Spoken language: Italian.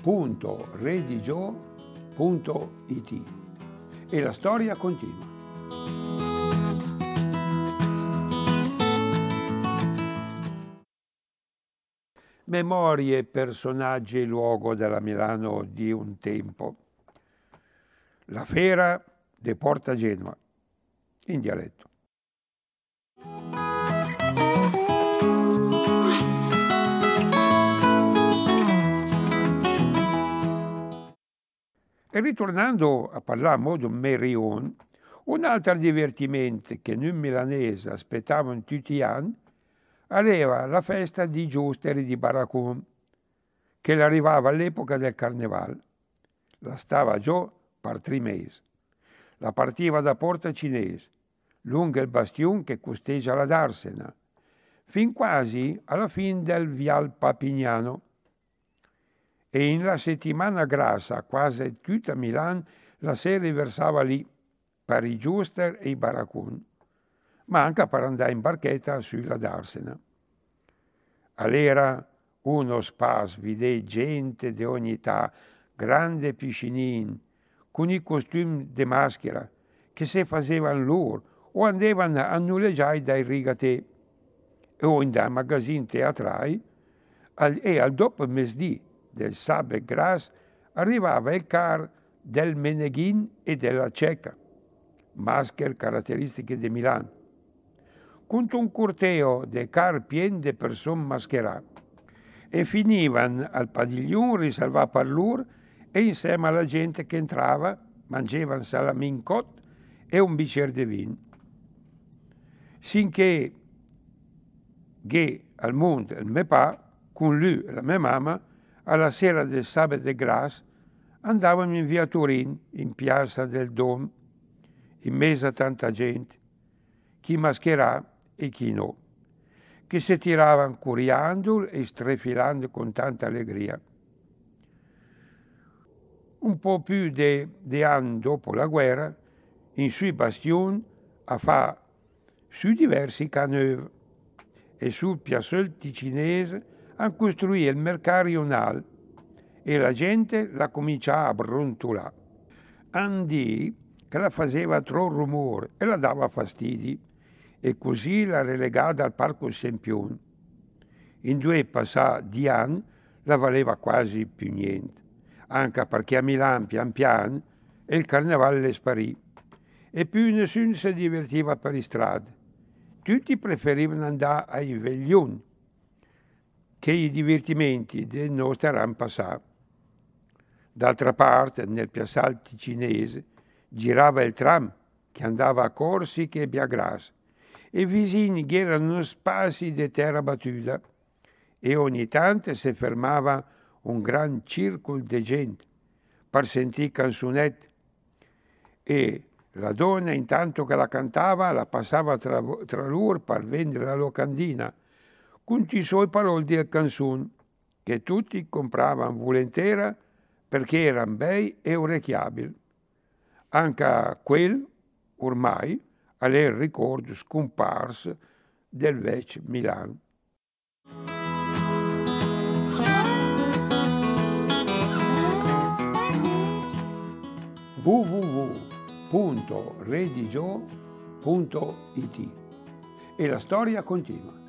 www.redigio.it e la storia continua. Memorie, personaggi e luogo della Milano di un tempo. La Fera de Porta Genua, in dialetto. E ritornando a parlare a modo merion, un altro divertimento che noi milanesi aspettavano tutti gli anni era la festa di Giusteri di Baracun, che arrivava all'epoca del Carnevale. La stava giù per 3 mesi. La partiva da Porta Cinese, lungo il bastion che costeggia la Darsena, fin quasi alla fine del Vial Papignano. E in la settimana grassa, quasi tutta Milan, la sera versava lì, per i Giuster e i Baracun, ma anche per andare in barchetta sulla Darsena. All'era uno spas vide gente di ogni età, grande e piscinin, con i costumi di maschera, che se facevano loro o andavano a noleggiare dai rigatè o in dai magazzini teatrali, e al dopo mesdì del Sabe Gras arrivava il car del Meneghin e della Ceca, maschere caratteristiche di Milano, con un corteo de car pieni di persone mascherate, e finivano al padiglione riservato per loro e insieme alla gente che entrava mangiavano salamin cotto e un bicchiere di vino. Sinché che al mondo il mio pa, con lui e la mia mamma, alla sera del sabato de Gras andavano in via Turin, in piazza del Dom, in mezzo a tanta gente, chi mascherà e chi no, che si tiravano curiando e strefilando con tanta allegria. Un po' più di anni dopo la guerra, in sui bastion a fa su diversi caneuve e sul piazzale ticinese a costruire il mercato rionale e la gente la cominciava a brontolare. Andì che la faceva troppo rumore e la dava fastidi e così la relegava al Parco Sempione. In 2 passati anni la valeva quasi più niente, anche perché a Milano pian piano il carnevale le sparì e più nessuno si divertiva per le strade. Tutti preferivano andare ai veglioni che i divertimenti del nostro erano passati. D'altra parte, nel piazzale ticinese girava il tram che andava a Corsica e Biagras e vicini che erano spazi di terra battuta e ogni tanto si fermava un gran circolo di gente per sentire canzonette e la donna intanto che la cantava la passava tra loro per vendere la locandina con i suoi parole di canzone che tutti compravano volentieri perché erano bei e orecchiabili. Anche quel, ormai, è il ricordo scomparso del vecchio Milano. www.redigio.it e la storia continua.